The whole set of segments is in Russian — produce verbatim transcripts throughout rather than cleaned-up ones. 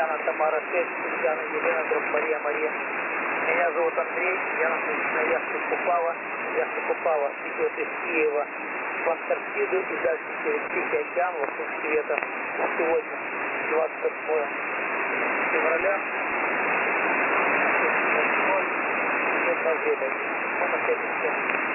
Ульяна, Тамара шесть, Ульяна, Елена, дробь Мария, Мария. Меня зовут Андрей, я нахожусь на яхте Купава. Яхта Купава идет из Киева в Антарктиду и дальше через Тихий океан вокруг света. Сегодня двадцать восьмое февраля, ноль время. Мы находимся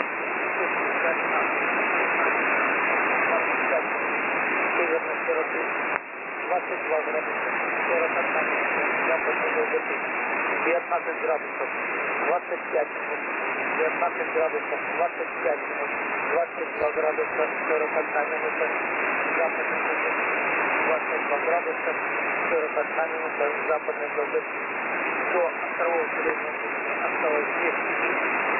в северной широты двадцать два градуса, сорок одна минута, западной долготы, девятнадцать градусов, двадцать пять минут, девятнадцать градусов, двадцать пять минут, двадцать два градуса, сорок одна минута, западной долготы, двадцать два градуса, сорок одна минута, западной долготы. До островов Средней Америки осталось двести миль.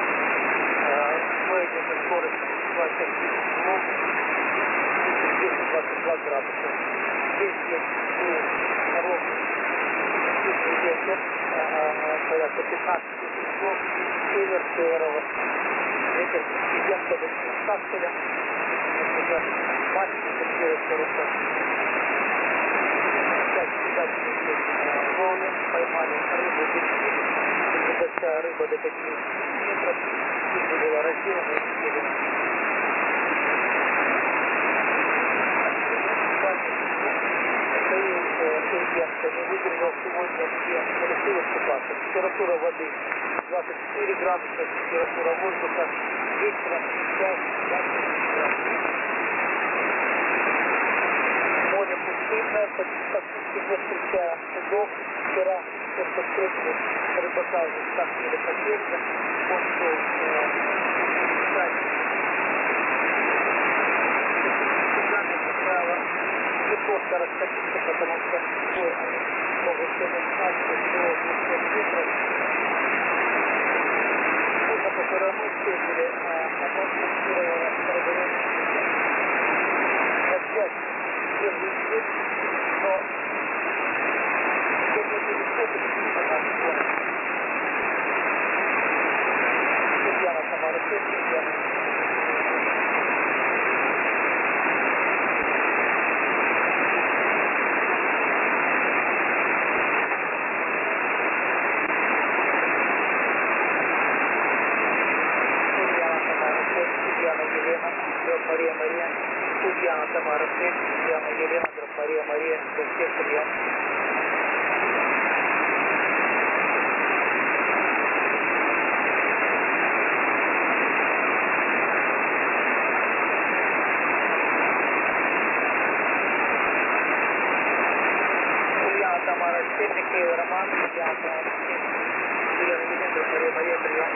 Мы идем со скоростью двадцать узлов, двести двадцать два градуса. Здесь есть ровный сильный ветер, порядка пятнадцать узлов, север, северо-восток. Ветер президента до Кастеля, например, максимум четыре сорок. Волны поймали рыбу дельфин, небольшая рыба до пяти метров, судно было разделано и съедено. Турбенка не выдержал сегодня все, решил искупаться. Температура воды двадцать четыре градуса, температура воздуха вечером сейчас двадцать градусов. Море пустынное, практически не встречая судов. Вчера только встретили рыбака из Ставки Победы. Он шел искать правило не просто расходиться, потому что бой они могут перестать до двухсот метров. Судно, которое мы встретили, оно фиксировало турбулентность. Опять первый вид, но сегодня будет опыт на наш план. Ульяна, Тамара шесть, Ульяна. Мария, Мария, Ульяна, Тамара шесть, Ульяна, Елена, дробь Мария, Мария, до всех прием. Ульяна, Тамара шесть, Михаил, Роман, Ульяна, Тамара шесть, Елена, Елена, дробь Мария, Мария, прием.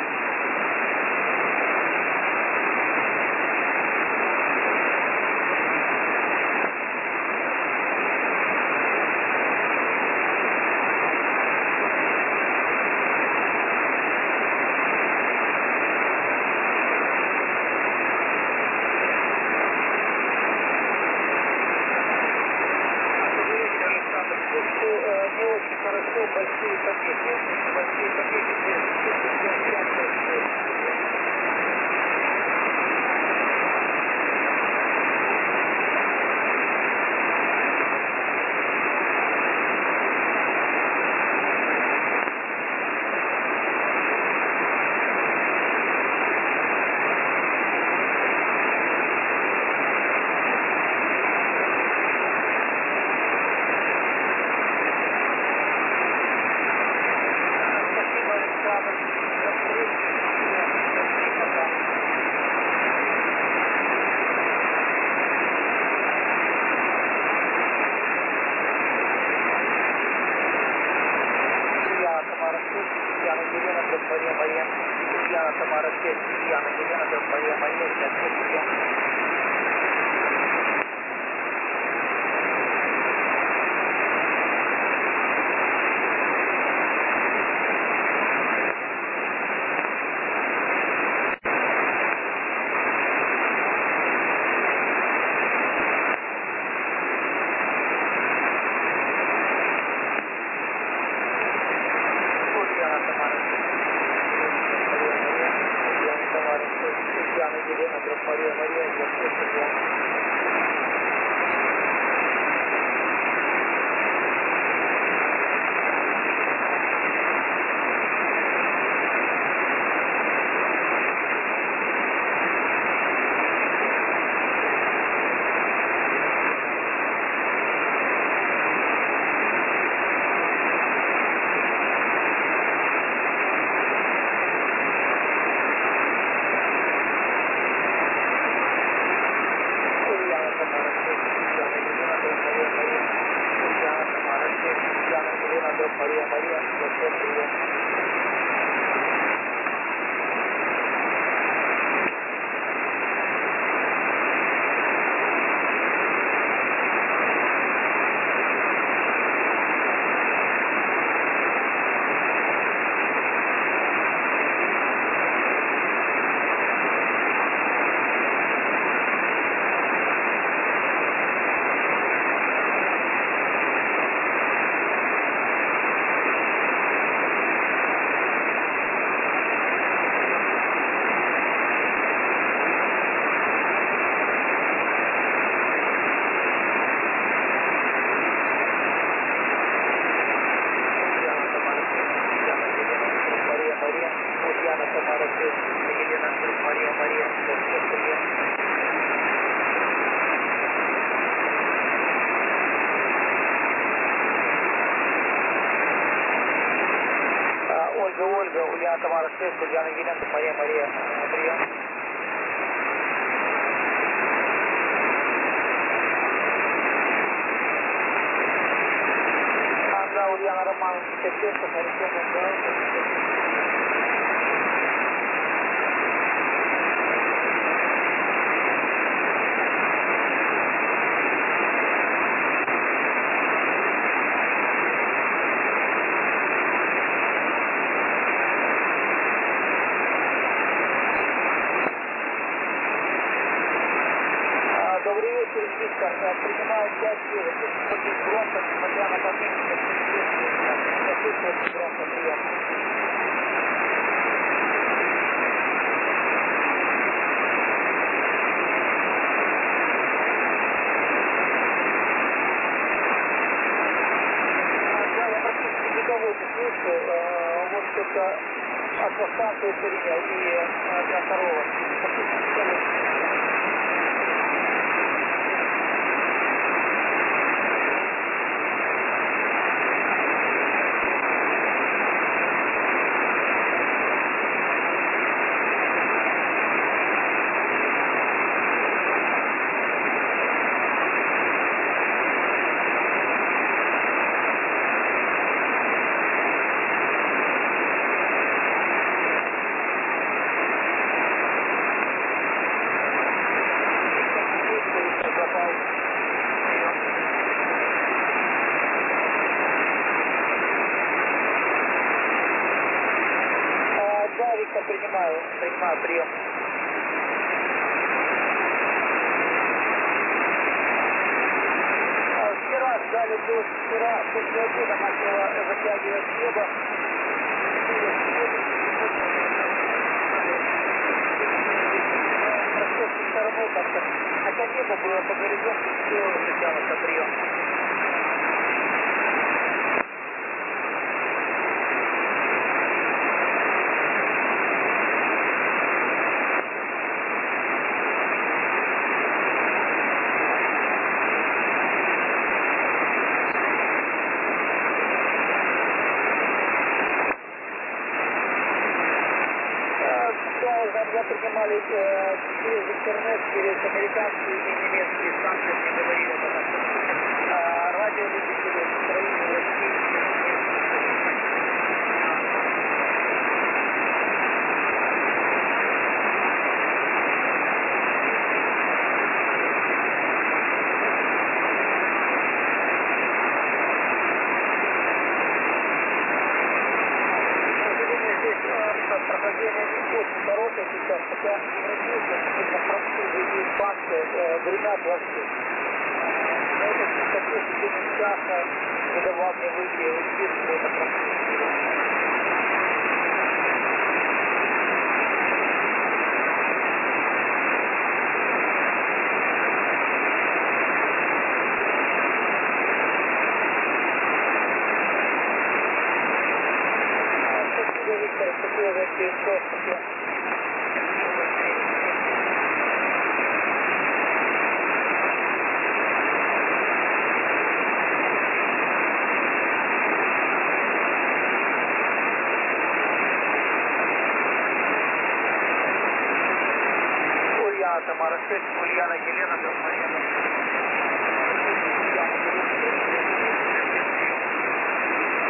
Не очень хорошо, большие помехи, большие помехи, Ульяна, Елена, дробь Мария, Мария, Ульяна, Тамара шесть, Ульяна, Елена, дробь Мария, Мария, до всех прием. Ульяна, Елена, дробь Мария, Мария, Елена, дробь Мария, Мария, Восток, прием. Ольга, Ольга, Ульяна, Тамара, шесть, Ульяна, Елена, Мария, Мария, прием. Анда, Ульяна, Роман, пятьдесят семь, посмотрите, Добрый вечер, Виктор. Принимаю пять девять. Очень громко, несмотря на подмены, очень громко, прием. Да, я практически никого не слышу. Вот только от станции Шириня и для второго. Практически никого. Да, Виктор, принимаю, принимаю прием. Вчера ждали дождь, вчера после обеда начала затягивать небо. Практически все равно как-то, хотя небо было по горизонту, все затянуто, прием. Я принимали э, через интернет, через американские и немецкие станции, мне говорили, потому что э, радиолюбители в Украине, России, прохождение не очень хорошее сейчас, хотя европейцы, это французы и испанцы, э, гремят вовсю. На этой частоте в течение часа не давал мне выйти в эфир, что это французы. Виктор, спасибо за переход, спасибо. Ульяна, Тамара, шесть, Ульяна, Елена, Мария.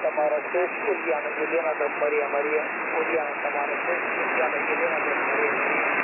Тамара шесть, Ульяна Елена, дом Мария Мария, Ульяна Тамара шесть, Ульяна Елена, дом Мария Мария.